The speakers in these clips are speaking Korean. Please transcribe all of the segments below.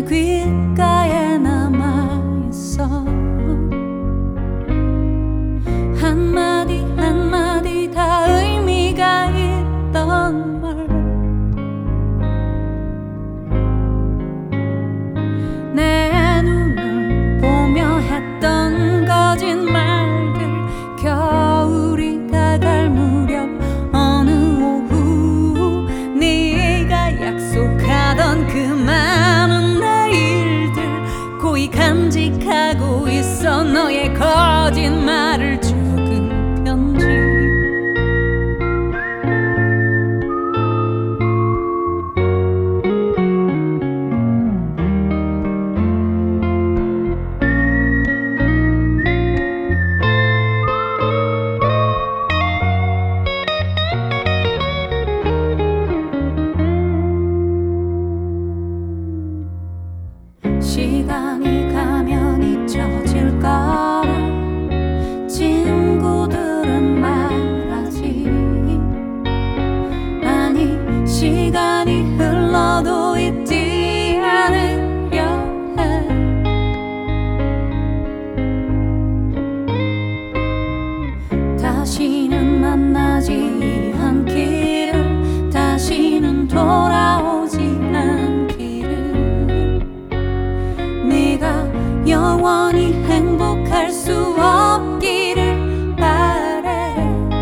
귓가에 남아있어. 한마디 한마디 다 의미가 있던 말. 내 눈을 보며 했던 거짓말들. 겨울이 다갈 무렵 어느 오후 네가 약속하던 그 많은 내일들 고이 간직하고 있어. 너의 거짓말을 적은 편지. 시간이 가면 잊혀질 거라 친구들은 말하지. 아니 시간이 흘러도 잊지 않으려 해. 다시는 만나지 않기를, 다시는 돌아오지 않기를, 네가 영원히 행복할 수 없기를 바래.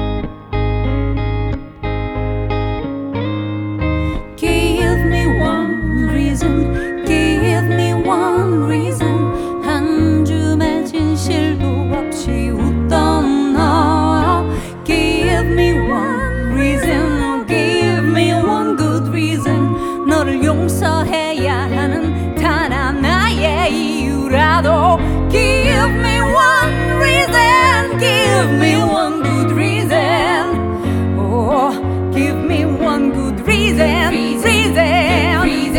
Give me one reason, give me one reason. 한 줌의 진실도 없이 웃던 너. Give me one reason, oh, give me one good reason. 너를 용서해야 하는 단 하나의 이유라도. Give me one reason, give me one good reason. Oh, give me one good reason, reason.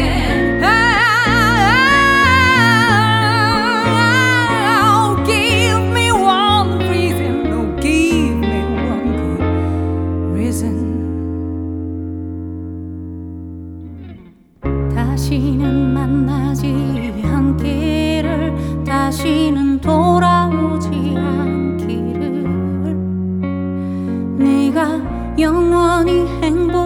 Oh, give me one reason, oh, give me one good reason. 다시는 만나지 않기를, 다시는 돌아오지 않기를, 네가 영원히 행복